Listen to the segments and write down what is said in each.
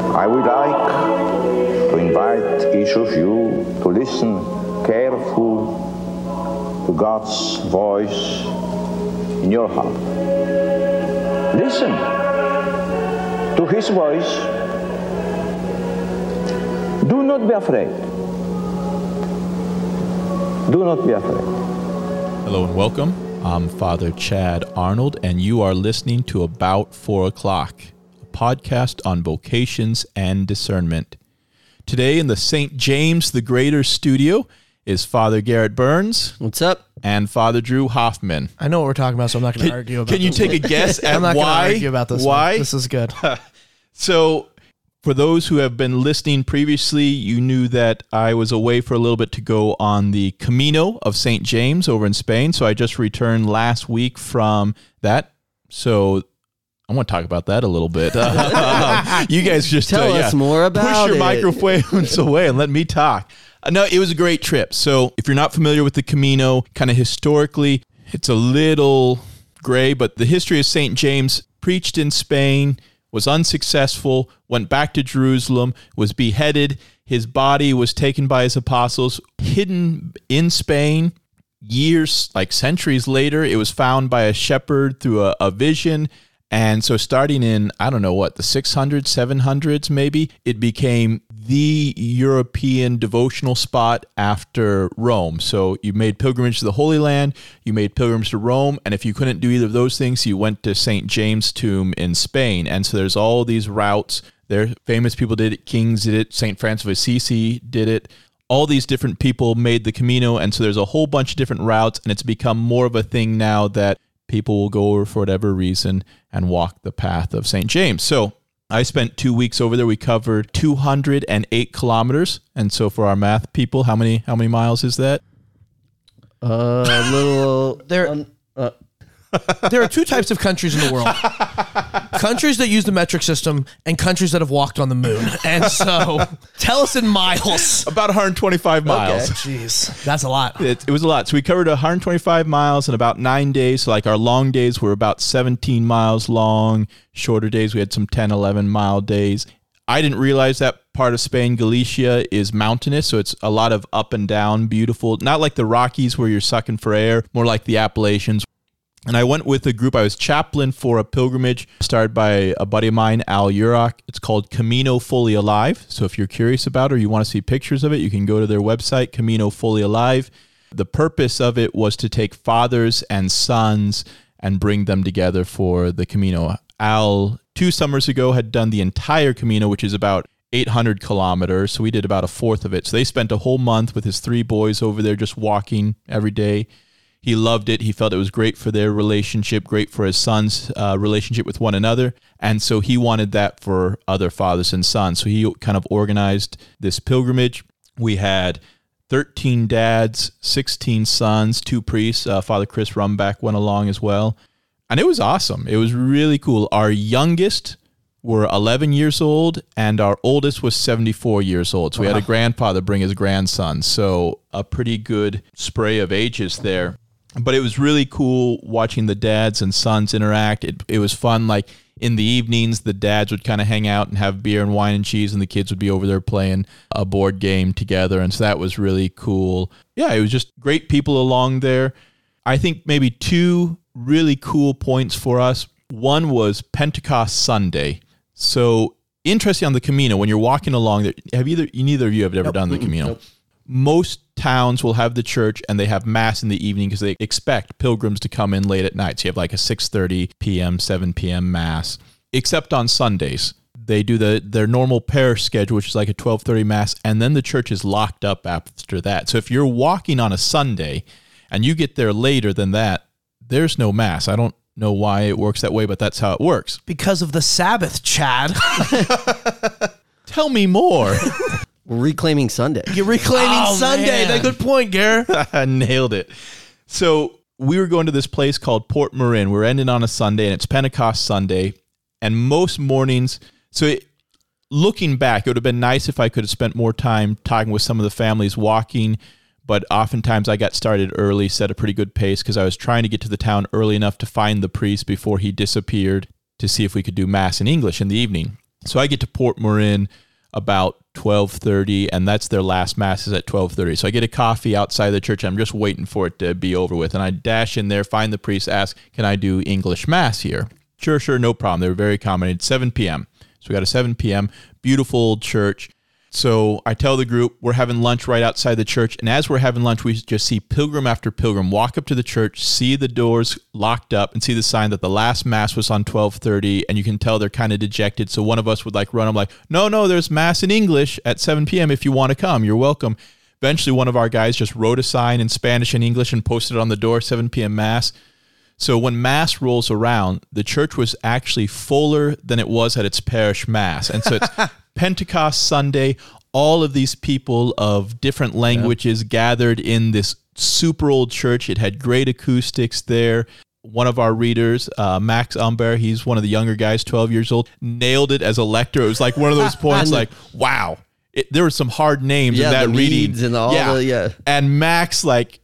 I would like to invite each of you to listen carefully to God's voice in your heart. Listen to His voice. Do not be afraid. Do not be afraid. Hello and welcome. I'm Father Chad Arnold, and you are listening to About 4 O'Clock, a podcast on vocations and discernment. Today in the St. James the Greater studio is Father Garrett Burns. What's up? And Father Drew Hoffman. I know what we're talking about, so I'm not going to argue about this. Can you take a guess at I'm not going to argue about this. Why? One. This is good. So, for those who have been listening previously, you knew that I was away for a little bit to go on the Camino of St. James over in Spain. So I just returned last week from that. So I want to talk about that a little bit. You guys just tell us more about push your it. microphones away and let me talk. No, it was a great trip. So if you're not familiar with the Camino, kind of historically, it's a little gray, but the history of St. James, preached in Spain, was unsuccessful, went back to Jerusalem, was beheaded. His body was taken by his apostles, hidden in Spain. Years, like centuries later, it was found by a shepherd through a vision. And so starting in, I don't know what, the 600s, 700s maybe, it became the European devotional spot after Rome. So you made pilgrimage to the Holy Land, you made pilgrimage to Rome, and if you couldn't do either of those things, you went to St. James' tomb in Spain. And so there's all these routes there. Famous people did it, kings did it, St. Francis of Assisi did it. All these different people made the Camino, and so there's a whole bunch of different routes, and it's become more of a thing now that people will go over for whatever reason and walk the path of St. James. So I spent 2 weeks over there. We covered 208 kilometers. And so for our math people, how many miles is that? A little... There are two types of countries in the world. Countries that use the metric system and countries that have walked on the moon. And so tell us in miles. About 125 miles. Okay. Jeez, that's a lot. It was a lot. So we covered 125 miles in about 9 days. So like our long days were about 17 miles long. Shorter days, we had some 10, 11 mile days. I didn't realize that part of Spain, Galicia, is mountainous. So it's a lot of up and down, beautiful. Not like the Rockies where you're sucking for air, more like the Appalachians. And I went with a group. I was chaplain for a pilgrimage started by a buddy of mine, Al Urach. It's called Camino Fully Alive. So if you're curious about it or you want to see pictures of it, you can go to their website, Camino Fully Alive. The purpose of it was to take fathers and sons and bring them together for the Camino. Al, 2 summers ago, had done the entire Camino, which is about 800 kilometers. So we did about a fourth of it. So they spent a whole month with his 3 boys over there just walking every day. He loved it. He felt it was great for their relationship, great for his sons' relationship with one another. And so he wanted that for other fathers and sons. So he kind of organized this pilgrimage. We had 13 dads, 16 sons, 2 priests. Father Chris Rumback went along as well. And it was awesome. It was really cool. Our youngest were 11 years old, and our oldest was 74 years old. So we had a grandfather bring his grandson. So a pretty good spray of ages there. But it was really cool watching the dads and sons interact. It was fun. Like in the evenings, the dads would kind of hang out and have beer and wine and cheese, and the kids would be over there playing a board game together. And so that was really cool. Yeah, it was just great people along there. I think maybe 2 really cool points for us. One was Pentecost Sunday. So interesting on the Camino, when you're walking along there, neither of you have ever done the Camino. Nope. Most towns will have the church and they have mass in the evening because they expect pilgrims to come in late at night. So you have like a 6:30 p.m., 7 p.m. mass, except on Sundays. They do their normal parish schedule, which is like a 12:30 mass, and then the church is locked up after that. So if you're walking on a Sunday and you get there later than that, there's no mass. I don't know why it works that way, but that's how it works. Because of the Sabbath, Chad. Tell me more. We're reclaiming Sunday. You're reclaiming Sunday. That's a good point, Gare. I nailed it. So we were going to this place called Port Marin. We're ending on a Sunday, and it's Pentecost Sunday. And most mornings, looking back, it would have been nice if I could have spent more time talking with some of the families walking, but oftentimes I got started early, set a pretty good pace because I was trying to get to the town early enough to find the priest before he disappeared to see if we could do Mass in English in the evening. So I get to Port Marin about 12:30, and that's their last mass is at 12:30. So I get a coffee outside the church. I'm just waiting for it to be over with. And I dash in there, find the priest, ask, can I do English mass here? Sure, no problem. They were very accommodated. 7 p.m. So we got a 7 p.m., beautiful old church. So I tell the group, we're having lunch right outside the church. And as we're having lunch, we just see pilgrim after pilgrim walk up to the church, see the doors locked up, and see the sign that the last mass was on 12:30. And you can tell they're kind of dejected. So one of us would like run. I'm like, no, there's mass in English at 7 p.m. If you want to come, you're welcome. Eventually, one of our guys just wrote a sign in Spanish and English and posted it on the door, 7 p.m. mass. So when mass rolls around, the church was actually fuller than it was at its parish mass. And so it's Pentecost Sunday, all of these people of different languages gathered in this super old church. It had great acoustics there. One of our readers, Max Umber, he's one of the younger guys, 12 years old, nailed it as a lector. It was like one of those points like, wow. There were some hard names in that the reading. Medes and all And Max, like,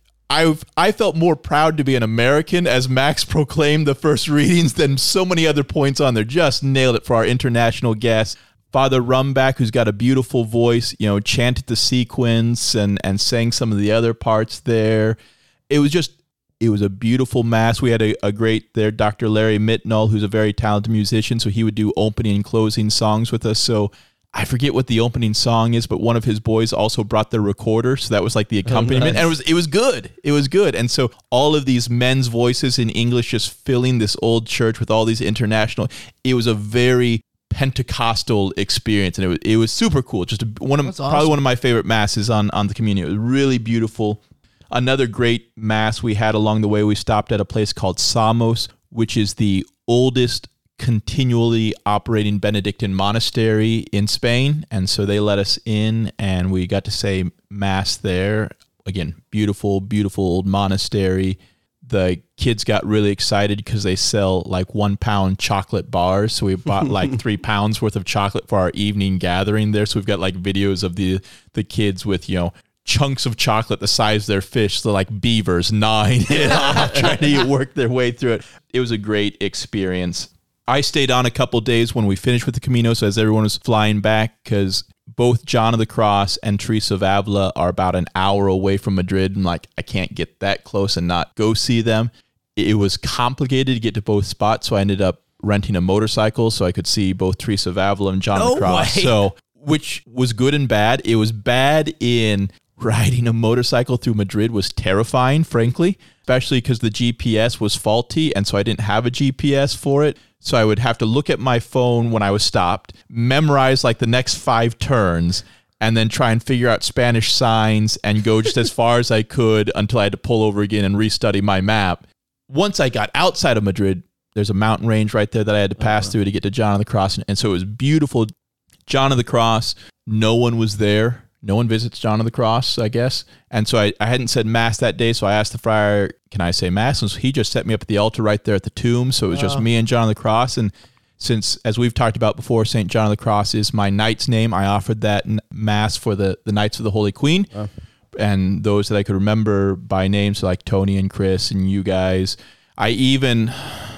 I felt more proud to be an American as Max proclaimed the first readings than so many other points on there. Just nailed it for our international guests. Father Rumback, who's got a beautiful voice, chanted the sequence and sang some of the other parts there. It was a beautiful mass. We had a great there, Dr. Larry Mitnall, who's a very talented musician. So he would do opening and closing songs with us. So I forget what the opening song is, but one of his boys also brought the recorder. So that was like the accompaniment. nice. And it was good. It was good. And so all of these men's voices in English just filling this old church with all these international, it was a very Pentecostal experience, and it was super cool. Just probably one of my favorite masses on the communion. It was really beautiful. Another great mass we had along the way, we stopped at a place called Samos, which is the oldest continually operating Benedictine monastery in Spain, and so they let us in, and we got to say mass there. Again, beautiful old monastery. The kids got really excited because they sell like 1 pound chocolate bars. So we bought like 3 pounds worth of chocolate for our evening gathering there. So we've got like videos of the kids with, chunks of chocolate the size of their fish. So like beavers gnawing it off, trying to work their way through it. It was a great experience. I stayed on a couple days when we finished with the Camino. So as everyone was flying back, because both John of the Cross and Teresa of Avila are about an hour away from Madrid. And like, I can't get that close and not go see them. It was complicated to get to both spots. So I ended up renting a motorcycle so I could see both Teresa of Avila and John of the Cross. Way. So, which was good and bad. It was bad in riding a motorcycle through Madrid was terrifying, frankly, especially because the GPS was faulty. And so I didn't have a GPS for it. So I would have to look at my phone when I was stopped, memorize like the next 5 turns, and then try and figure out Spanish signs and go just as far as I could until I had to pull over again and restudy my map. Once I got outside of Madrid, there's a mountain range right there that I had to pass through to get to John of the Cross. And so it was beautiful. John of the Cross, no one was there. No one visits John of the Cross, I guess. And so I hadn't said Mass that day, so I asked the friar, can I say Mass? And so he just set me up at the altar right there at the tomb. So it was just me and John of the Cross. And since, as we've talked about before, St. John of the Cross is my knight's name, I offered that Mass for the Knights of the Holy Queen. And those that I could remember by name, so like Tony and Chris and you guys. I even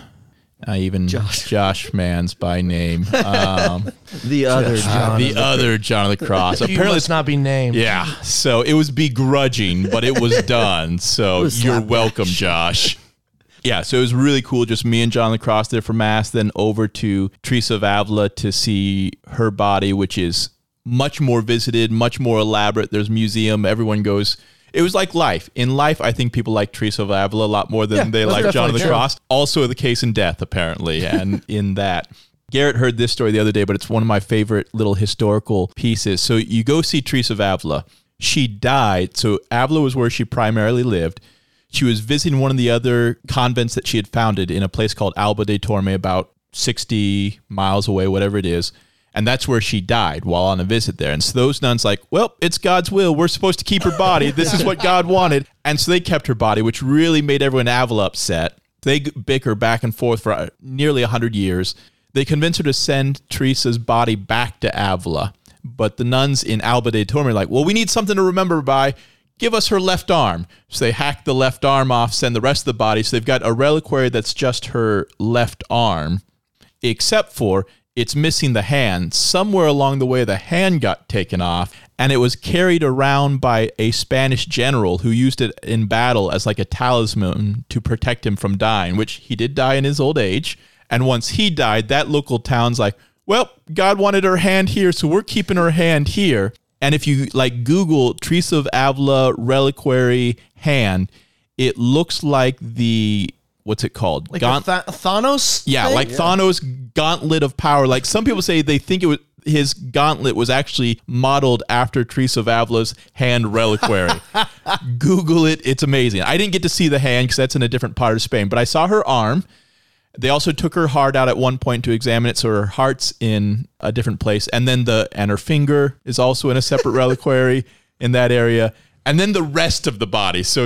Josh Mans by name. The other John. The other John of the Cross. Apparently, it's not be named. Yeah. So it was begrudging, but it was done. So you're welcome, Josh. Yeah. So it was really cool. Just me and John of the Cross there for Mass, then over to Teresa of Avila to see her body, which is much more visited, much more elaborate. There's museum. Everyone goes. It was like life. In life, I think people like Teresa of Avila a lot more than they like John of the Cross. Also the case in death, apparently, and in that. Garrett heard this story the other day, but it's one of my favorite little historical pieces. So you go see Teresa of Avila. She died. So Avila was where she primarily lived. She was visiting one of the other convents that she had founded in a place called Alba de Torme, about 60 miles away, whatever it is. And that's where she died while on a visit there. And so those nuns like, well, it's God's will. We're supposed to keep her body. This is what God wanted. And so they kept her body, which really made everyone in Avila upset. They bicker back and forth for nearly 100 years. They convinced her to send Teresa's body back to Avila. But the nuns in Alba de Torme are like, well, we need something to remember her by. Give us her left arm. So they hack the left arm off, send the rest of the body. So they've got a reliquary that's just her left arm, except for it's missing the hand. Somewhere along the way, the hand got taken off, and it was carried around by a Spanish general who used it in battle as like a talisman to protect him from dying, which he did die in his old age. And once he died, that local town's like, well, God wanted her hand here, so we're keeping her hand here. And if you like Google Teresa of Avila reliquary hand, it looks like the, what's it called? Like Thanos? Yeah, thing? like Thanos' gauntlet of power. Like some people say they think it was his gauntlet was actually modeled after Teresa of Avila's hand reliquary. Google it. It's amazing. I didn't get to see the hand because that's in a different part of Spain, but I saw her arm. They also took her heart out at one point to examine it, so her heart's in a different place. And then her finger is also in a separate reliquary in that area. And then the rest of the body. So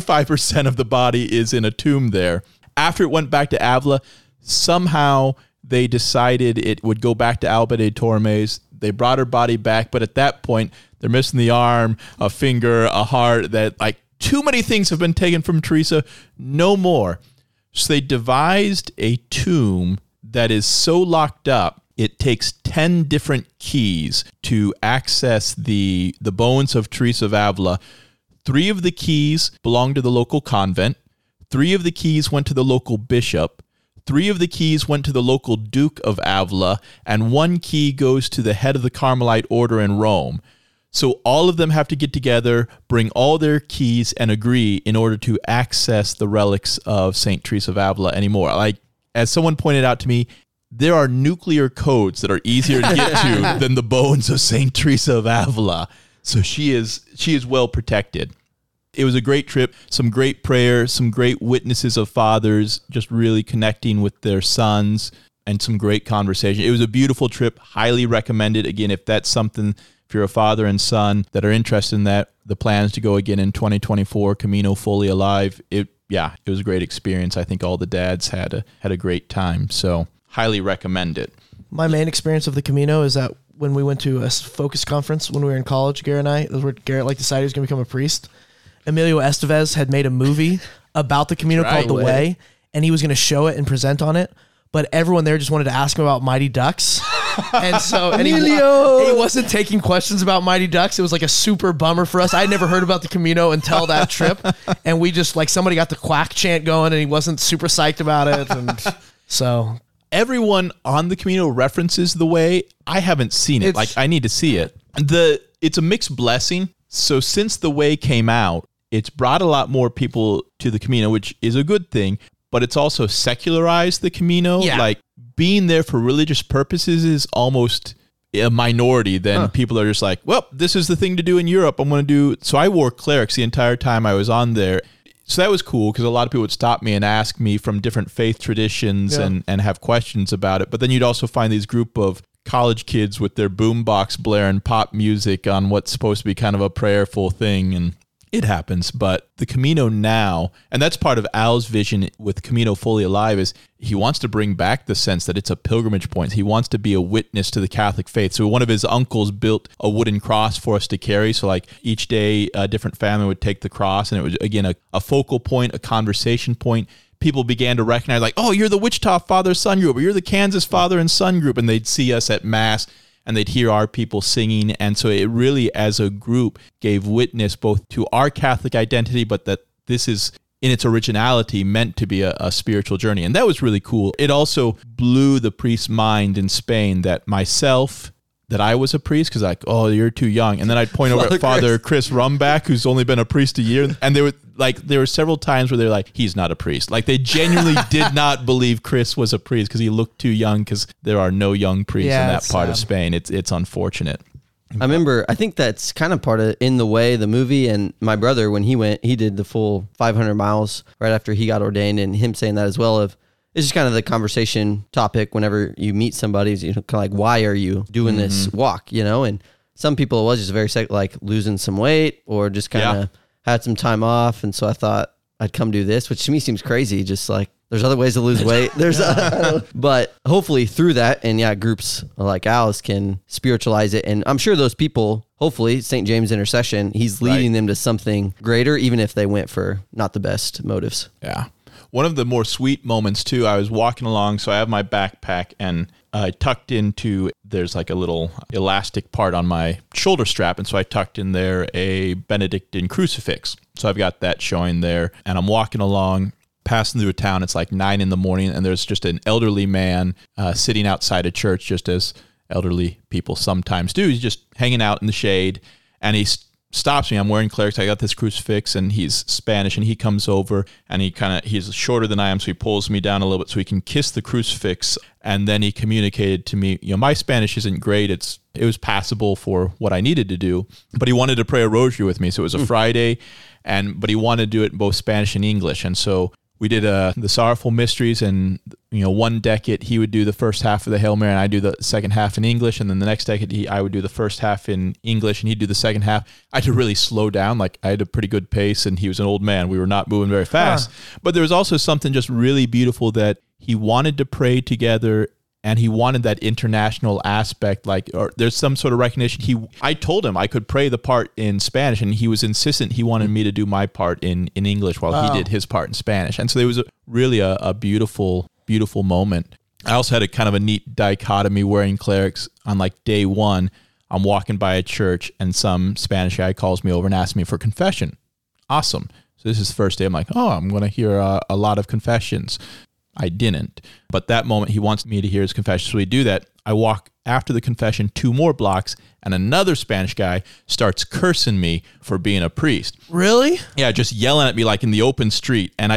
75% of the body is in a tomb there. After it went back to Avila, somehow they decided it would go back to Alba de Tormes. They brought her body back, but at that point, they're missing the arm, a finger, a heart, that like too many things have been taken from Teresa, no more. So they devised a tomb that is so locked up, it takes 10 different keys to access the bones of Teresa of Avila. 3 of the keys belong to the local convent. 3 of the keys went to the local bishop. 3 of the keys went to the local Duke of Avila, and 1 key goes to the head of the Carmelite order in Rome. So all of them have to get together, bring all their keys, and agree in order to access the relics of St. Teresa of Avila anymore. Like, as someone pointed out to me, there are nuclear codes that are easier to get to than the bones of St. Teresa of Avila. So she is well protected. It was a great trip, some great prayers, some great witnesses of fathers just really connecting with their sons, and some great conversation. It was a beautiful trip, highly recommended. Again, if that's something, if you're a father and son that are interested in that, the plans to go again in 2024, Camino Fully Alive, it was a great experience. I think all the dads had a great time, so highly recommend it. My main experience of the Camino is that when we went to a focus conference when we were in college, Garrett and I, that was where Garrett decided he was going to become a priest. Emilio Estevez had made a movie about the Camino called The Way, and he was going to show it and present on it, but everyone there just wanted to ask him about Mighty Ducks. And so he wasn't taking questions about Mighty Ducks. It was like a super bummer for us. I'd never heard about the Camino until that trip, and we just like somebody got the quack chant going, and he wasn't super psyched about it. And so everyone on the Camino references The Way. I haven't seen it. I need to see it. It's a mixed blessing. So since The Way came out, it's brought a lot more people to the Camino, which is a good thing, but it's also secularized the Camino. Yeah. Like being there for religious purposes is almost a minority. Then people are just like, well, this is the thing to do in Europe. I'm going to do. So I wore clerics the entire time I was on there. So that was cool because a lot of people would stop me and ask me from different faith traditions and have questions about it. But then you'd also find these group of college kids with their boombox blaring pop music on what's supposed to be kind of a prayerful thing, and it happens. But the Camino now, and that's part of Al's vision with Camino Fully Alive, is he wants to bring back the sense that it's a pilgrimage point. He wants to be a witness to the Catholic faith. So one of his uncles built a wooden cross for us to carry. So like each day, a different family would take the cross, and it was, again, a focal point, a conversation point. People began to recognize, like, oh, you're the Wichita father-son group, or you're the Kansas father and son group, and they'd see us at Mass, and they'd hear our people singing. And so it really, as a group, gave witness both to our Catholic identity, but that this is, in its originality, meant to be a spiritual journey. And that was really cool. It also blew the priest's mind in Spain that I was a priest, because like, oh, you're too young. And then I'd point over at Father Chris Rumback, who's only been a priest a year. And there were several times where they were like, he's not a priest. Like they genuinely did not believe Chris was a priest because he looked too young, because there are no young priests in that part of Spain. It's unfortunate. I remember, I think that's kind of part of In the Way, the movie, and my brother, when he went, he did the full 500 miles right after he got ordained, and him saying that as well of, it's just kind of the conversation topic whenever you meet somebody, kind of like, why are you doing this walk, and some people it was just very like losing some weight or just kind of had some time off, and so I thought I'd come do this, which to me seems crazy, just like there's other ways to lose weight. But hopefully through that, and groups like Alice can spiritualize it, and I'm sure those people, hopefully St. James Intercession, he's leading them to something greater, even if they went for not the best motives. Yeah. one of the more sweet moments too, I was walking along, so I have my backpack and I tucked into, there's like a little elastic part on my shoulder strap. And so I tucked in there a Benedictine crucifix. So I've got that showing there, and I'm walking along, passing through a town. It's like 9 a.m, and there's just an elderly man sitting outside a church, just as elderly people sometimes do. He's just hanging out in the shade, and he stops me. I'm wearing clerics. I got this crucifix, and he's Spanish, and he comes over, and he's shorter than I am, so he pulls me down a little bit so he can kiss the crucifix. And then he communicated to me, my Spanish isn't great. It was passable for what I needed to do, but he wanted to pray a rosary with me. So it was a Friday, but he wanted to do it in both Spanish and English. And so we did the Sorrowful Mysteries, and one decade he would do the first half of the Hail Mary, and I do the second half in English. And then the next decade I would do the first half in English, and he'd do the second half. I had to really slow down. Like, I had a pretty good pace, and he was an old man. We were not moving very fast. But there was also something just really beautiful that he wanted to pray together, and he wanted that international aspect, or there's some sort of recognition. I told him I could pray the part in Spanish, and he was insistent. He wanted me to do my part in English while he did his part in Spanish. And so there was really a beautiful, beautiful moment. I also had a kind of a neat dichotomy wearing clerics. On like day one, I'm walking by a church, and some Spanish guy calls me over and asks me for confession. Awesome. So this is the first day. I'm like, I'm going to hear a lot of confessions. I didn't. But that moment, he wants me to hear his confession. So we do that. I walk after the confession 2 more blocks, and another Spanish guy starts cursing me for being a priest. Really? Yeah, just yelling at me like in the open street. And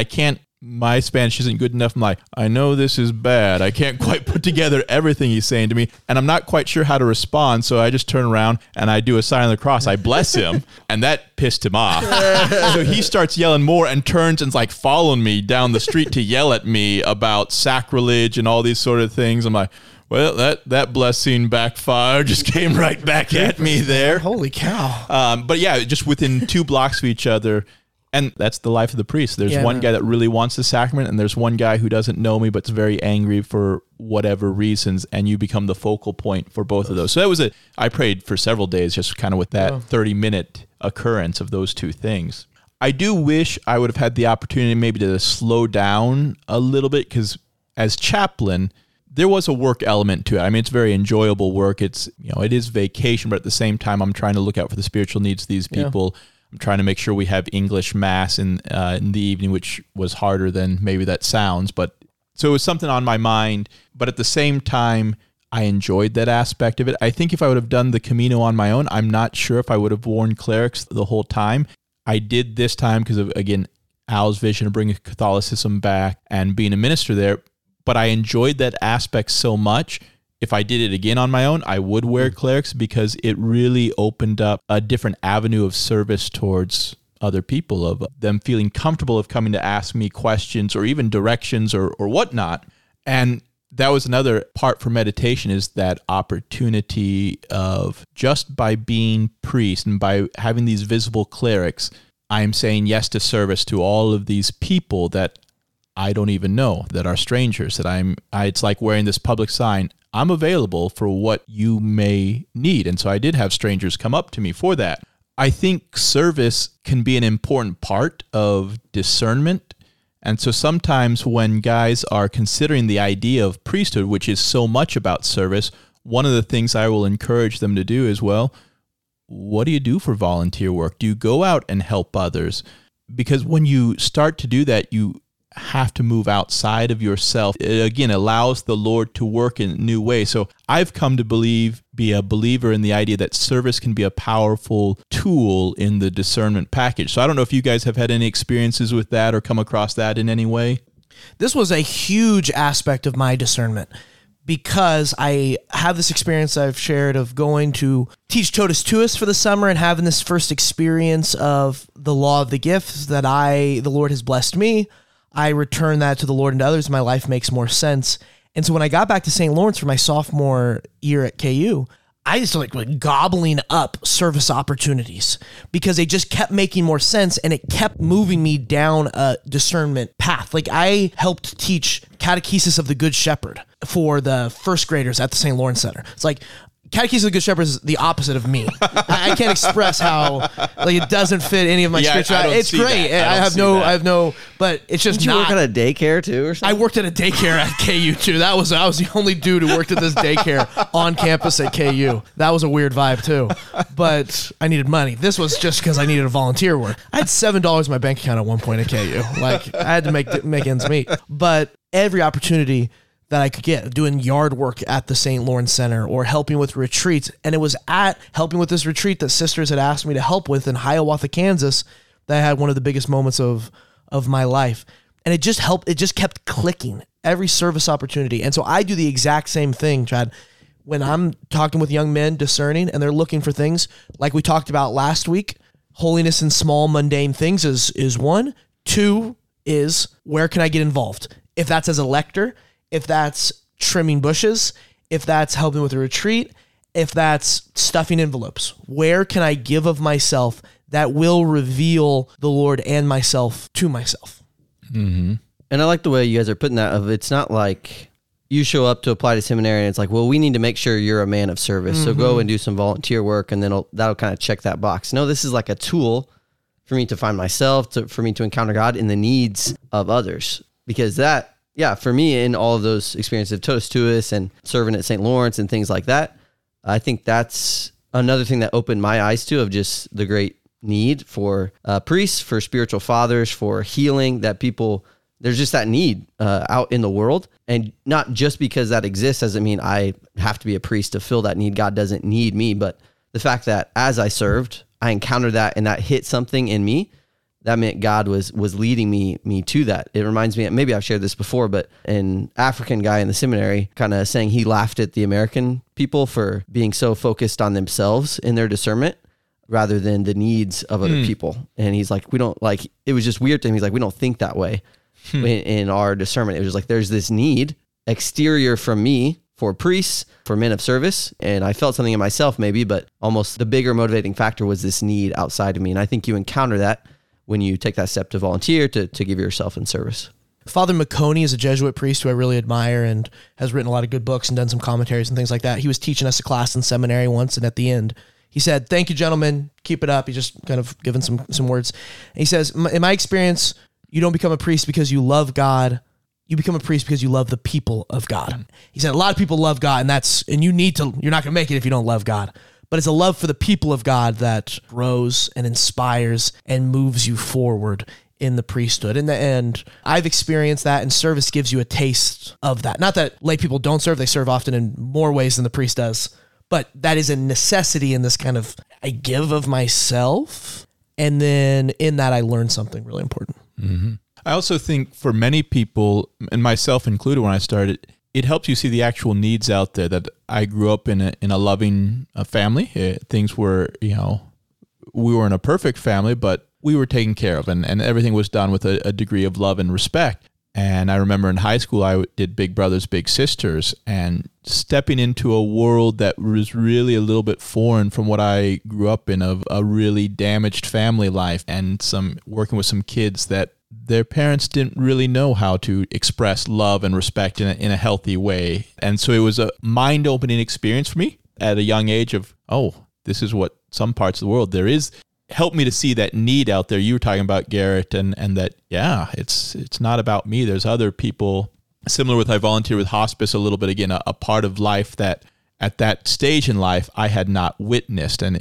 my Spanish isn't good enough. I'm like, I know this is bad. I can't quite put together everything he's saying to me, and I'm not quite sure how to respond. So I just turn around and I do a sign of the cross. I bless him, and that pissed him off. So he starts yelling more and turns and's like following me down the street to yell at me about sacrilege and all these sort of things. I'm like, well, that blessing backfired, just came right back at me there. Holy cow. But yeah, just within 2 blocks of each other. And that's the life of the priest. There's one guy that really wants the sacrament, and there's one guy who doesn't know me but's very angry for whatever reasons, and you become the focal point for both of those. So I prayed for several days just kind of with that 30-minute occurrence of those 2 things. I do wish I would have had the opportunity maybe to slow down a little bit, because as chaplain, there was a work element to it. I mean, it's very enjoyable work. It is vacation, but at the same time, I'm trying to look out for the spiritual needs of these people. Yeah. I'm trying to make sure we have English Mass in the evening, which was harder than maybe that sounds. But so it was something on my mind. But at the same time, I enjoyed that aspect of it. I think if I would have done the Camino on my own, I'm not sure if I would have worn clerics the whole time. I did this time because of, again, Al's vision of bringing Catholicism back and being a minister there. But I enjoyed that aspect so much. If I did it again on my own, I would wear clerics, because it really opened up a different avenue of service towards other people, of them feeling comfortable of coming to ask me questions or even directions or whatnot. And that was another part for meditation, is that opportunity of just by being priest and by having these visible clerics, I'm saying yes to service to all of these people that I don't even know, that are strangers, that it's like wearing this public sign. I'm available for what you may need. And so I did have strangers come up to me for that. I think service can be an important part of discernment. And so sometimes when guys are considering the idea of priesthood, which is so much about service, one of the things I will encourage them to do is, well, what do you do for volunteer work? Do you go out and help others? Because when you start to do that, you have to move outside of yourself. It, again, allows the Lord to work in a new way. So I've come to be a believer in the idea that service can be a powerful tool in the discernment package. So I don't know if you guys have had any experiences with that or come across that in any way. This was a huge aspect of my discernment, because I have this experience I've shared of going to teach Totus Tuus for the summer and having this first experience of the law of the gifts that the Lord has blessed me. I return that to the Lord and to others. My life makes more sense. And so when I got back to St. Lawrence for my sophomore year at KU, I just like gobbling up service opportunities because they just kept making more sense, and it kept moving me down a discernment path. Like, I helped teach catechesis of the Good Shepherd for the first graders at the St. Lawrence Center. It's like Catechism of the Good Shepherd is the opposite of me. I can't express how like it doesn't fit any of my spirituality. It's great. I have no, but it's just Did you work at a daycare too or something? I worked at a daycare at KU too. I was the only dude who worked at this daycare on campus at KU. That was a weird vibe too. But I needed money. This was just because I needed a volunteer work. I had $7 in my bank account at one point at KU. Like I had to make ends meet. But every opportunity that I could get, doing yard work at the St. Lawrence Center or helping with retreats. And it was at helping with this retreat that sisters had asked me to help with in Hiawatha, Kansas, that I had one of the biggest moments of my life. And it just helped. It just kept clicking every service opportunity. And so I do the exact same thing, Chad. When I'm talking with young men discerning and they're looking for things like we talked about last week, holiness in small mundane things is one. Two is where can I get involved? If that's as a lector, if that's trimming bushes, if that's helping with a retreat, if that's stuffing envelopes, where can I give of myself that will reveal the Lord and myself to myself? Mm-hmm. And I like the way you guys are putting that. Of it's not like you show up to apply to seminary and it's like, well, we need to make sure you're a man of service. Mm-hmm. So go and do some volunteer work and then that'll kind of check that box. No, this is like a tool for me to find myself, for me to encounter God in the needs of others. Because that, yeah, for me, in all of those experiences of Totus Tuus and serving at St. Lawrence and things like that, I think that's another thing that opened my eyes to of just the great need for priests, for spiritual fathers, for healing, that people, there's just that need out in the world. And not just because that exists doesn't mean I have to be a priest to fill that need. God doesn't need me. But the fact that as I served, I encountered that and that hit something in me, that meant God was leading me to that. It reminds me, maybe I've shared this before, but an African guy in the seminary kind of saying he laughed at the American people for being so focused on themselves in their discernment rather than the needs of other people. And he's like, we don't like, it was just weird to him. He's like, we don't think that way in our discernment. It was just like, there's this need exterior from me for priests, for men of service. And I felt something in myself maybe, but almost the bigger motivating factor was this need outside of me. And I think you encounter that when you take that step to volunteer, to give yourself in service. Father McConey is a Jesuit priest who I really admire and has written a lot of good books and done some commentaries and things like that. He was teaching us a class in seminary once, and at the end, he said, "Thank you, gentlemen. Keep it up." He just kind of given some words. And he says, in my experience, you don't become a priest because you love God. You become a priest because you love the people of God. He said, a lot of people love God, and you're not going to make it if you don't love God. But it's a love for the people of God that grows and inspires and moves you forward in the priesthood. And I've experienced that, and service gives you a taste of that. Not that lay people don't serve, they serve often in more ways than the priest does, but that is a necessity in this kind of, I give of myself, and then in that I learn something really important. Mm-hmm. I also think for many people, and myself included when I started, it helps you see the actual needs out there. That I grew up in a loving family. Things were, we weren't a perfect family, but we were taken care of, and everything was done with a degree of love and respect. And I remember in high school, I did Big Brothers, Big Sisters, and stepping into a world that was really a little bit foreign from what I grew up in, of a really damaged family life, and working with some kids that their parents didn't really know how to express love and respect in a healthy way. And so it was a mind-opening experience for me at a young age of, this is what some parts of the world there is. Helped me to see that need out there. You were talking about, Garrett, and that, it's not about me. There's other people. Similar with, I volunteer with hospice a little bit, again, a part of life that at that stage in life I had not witnessed. And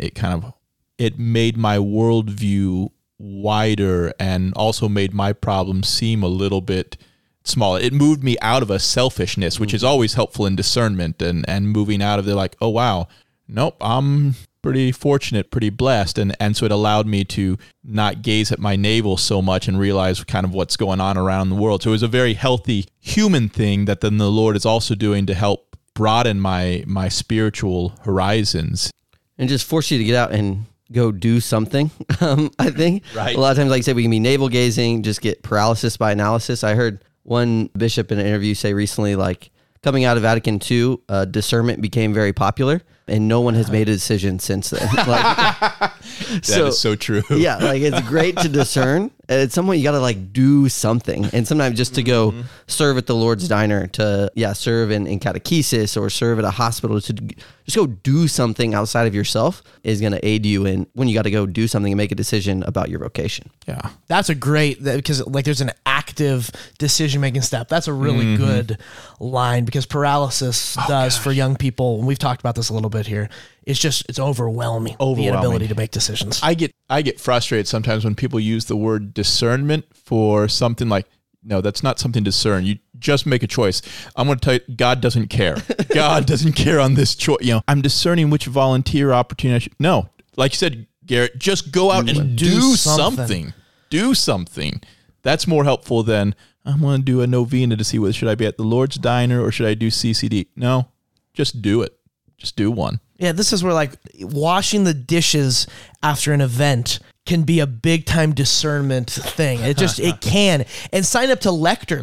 it made my worldview wider and also made my problems seem a little bit smaller. It moved me out of a selfishness, which is always helpful in discernment, and moving out of there like, oh, wow, nope, I'm pretty fortunate, pretty blessed. And so it allowed me to not gaze at my navel so much and realize kind of what's going on around the world. So it was a very healthy human thing that then the Lord is also doing to help broaden my spiritual horizons. And just force you to get out and go do something, I think. Right. A lot of times, like you said, we can be navel gazing, just get paralysis by analysis. I heard one bishop in an interview say recently, like, coming out of Vatican II, discernment became very popular. and no one has made a decision since then. That is so true. Yeah, like it's great to discern. At some point, you got to like do something, and sometimes just to go serve at the Lord's Diner, to serve in catechesis or serve at a hospital, to just go do something outside of yourself is going to aid you in when you got to go do something and make a decision about your vocation. Yeah, that's a great, because like there's an active decision making step. That's a really good line, because paralysis does for young people. And we've talked about this a little bit here. It's overwhelming. The inability to make decisions. I get frustrated sometimes when people use the word discernment for something like, no, that's not something to discern. You just make a choice. I'm going to tell you, God doesn't care. God doesn't care on this choice. I'm discerning which volunteer opportunity. No, like you said, Garrett, just go out and do something. Do something. That's more helpful than I'm going to do a novena to see whether should I be at the Lord's Diner or should I do CCD. No, just do it. Just do one. Yeah, this is where like washing the dishes after an event can be a big time discernment thing. It can. And sign up to lector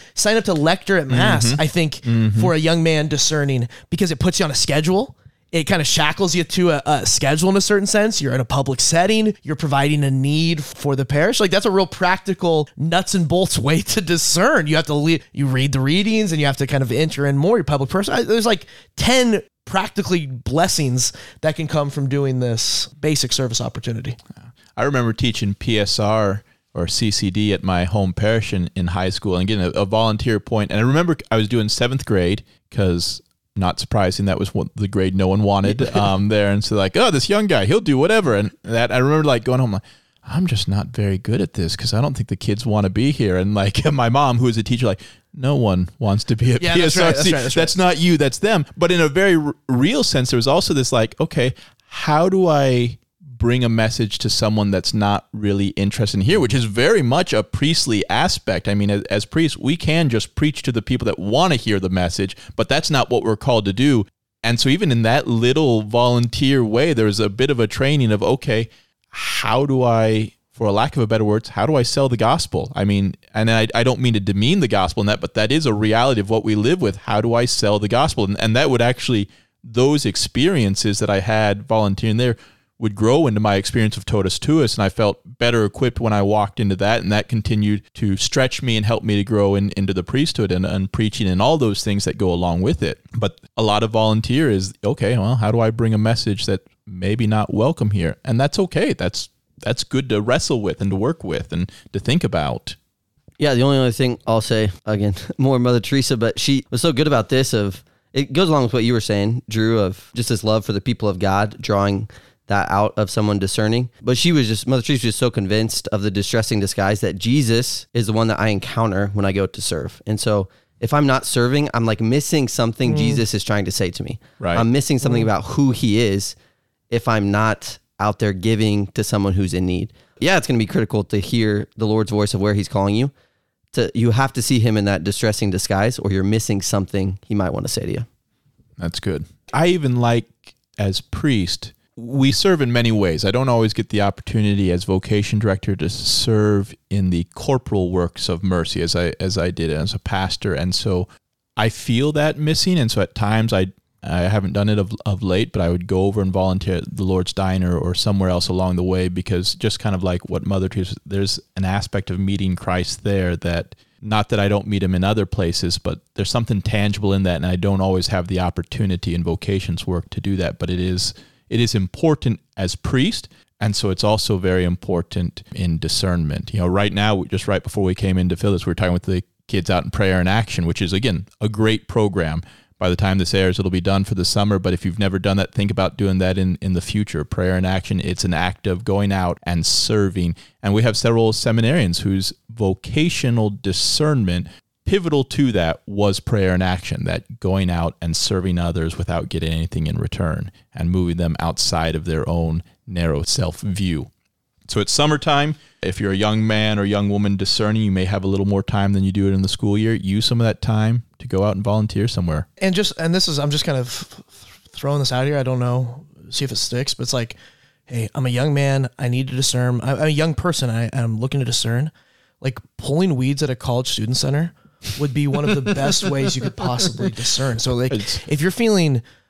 at Mass, I think, for a young man discerning, because it puts you on a schedule. It kind of shackles you to a schedule in a certain sense. You're in a public setting. You're providing a need for the parish. Like that's a real practical nuts and bolts way to discern. You have to you read the readings and you have to kind of enter in more your public person. There's like 10 practically blessings that can come from doing this basic service opportunity. I remember teaching PSR or CCD at my home parish in high school, and getting a volunteer point. And I remember I was doing 7th grade, because not surprising, that was the grade no one wanted there. And so like, oh, this young guy, he'll do whatever. And that I remember like going home like, I'm just not very good at this because I don't think the kids want to be here. And like my mom, who is a teacher, like, no one wants to be at PSRC. That's not you, that's them. But in a very real sense, there was also this like, okay, how do I bring a message to someone that's not really interested in here, which is very much a priestly aspect. I mean, as priests, we can just preach to the people that want to hear the message, but that's not what we're called to do. And so even in that little volunteer way, there's a bit of a training of, okay, how do I, for a lack of a better words, how do I sell the gospel? I mean, and I don't mean to demean the gospel in that, but that is a reality of what we live with. How do I sell the gospel? And that would actually, those experiences that I had volunteering there would grow into my experience of Totus Tuus, and I felt better equipped when I walked into that, and that continued to stretch me and help me to grow into the priesthood and preaching and all those things that go along with it. But a lot of volunteer is, okay, well, how do I bring a message that maybe not welcome here? And that's okay. That's good to wrestle with and to work with and to think about. Yeah, the only other thing I'll say, again, more Mother Teresa, but she was so good about this it goes along with what you were saying, Drew, of just this love for the people of God, drawing that out of someone discerning. But Mother Teresa was just so convinced of the distressing disguise that Jesus is the one that I encounter when I go to serve. And so if I'm not serving, I'm like missing something Jesus is trying to say to me. Right. I'm missing something about who he is if I'm not out there giving to someone who's in need. Yeah, it's going to be critical to hear the Lord's voice of where he's calling you. You have to see him in that distressing disguise, or you're missing something he might want to say to you. That's good. I even like, as priest, we serve in many ways. I don't always get the opportunity as vocation director to serve in the corporal works of mercy as I did as a pastor. And so I feel that missing. And so at times I haven't done it of late, but I would go over and volunteer at the Lord's Diner or somewhere else along the way, because just kind of like what Mother Teresa, there's an aspect of meeting Christ there that, not that I don't meet him in other places, but there's something tangible in that. And I don't always have the opportunity in vocations work to do that, but it is important as priest, and so it's also very important in discernment. Right now, just right before we came into Phyllis, we were talking with the kids out in Prayer in Action, which is, again, a great program. By the time this airs, it'll be done for the summer, but if you've never done that, think about doing that in the future. Prayer in Action, it's an act of going out and serving. And we have several seminarians whose vocational discernment, pivotal to that, was prayer in action, that going out and serving others without getting anything in return and moving them outside of their own narrow self-view. So it's summertime. If you're a young man or young woman discerning, you may have a little more time than you do it in the school year. Use some of that time to go out and volunteer somewhere. And this is, I'm just kind of throwing this out here. I don't know, see if it sticks, but it's like, hey, I'm a young man. I need to discern. I'm a young person. I'm looking to discern. Like pulling weeds at a college student center would be one of the best ways you could possibly discern. So like, if you're feeling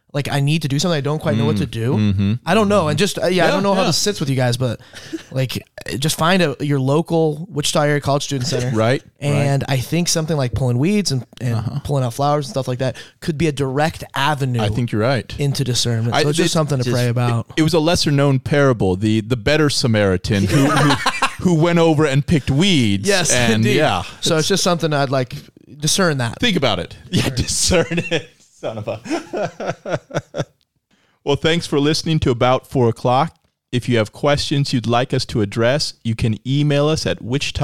like I need to do something, I don't quite know what to do. I don't know. And just, I don't know how this sits with you guys, but like just find your local Wichita area college student center. Right. And I think something like pulling weeds and pulling out flowers and stuff like that could be a direct avenue. I think you're right. Into discernment. So it's just something to pray about. It was a lesser known parable, the better Samaritan who went over and picked weeds. Yes, and indeed. Yeah. So it's just something I'd like discern that. Think about it. Yeah, discern it. Son of a. Well, thanks for listening to About 4 O'Clock. If you have questions you'd like us to address, you can email us at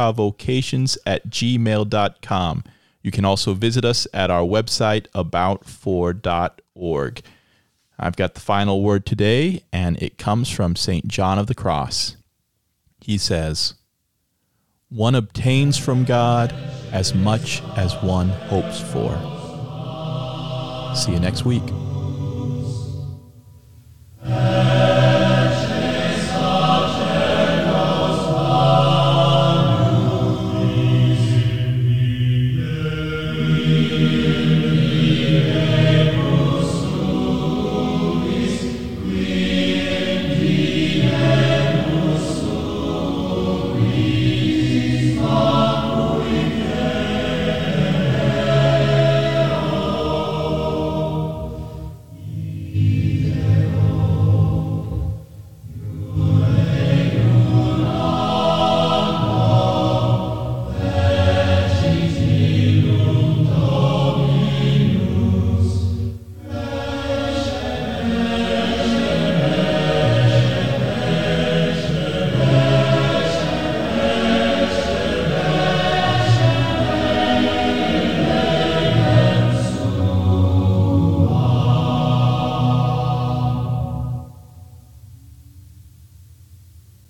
wichitavocations@gmail.com. You can also visit us at our website, about4.org. I've got the final word today, and it comes from St. John of the Cross. He says, "One obtains from God as much as one hopes for." See you next week.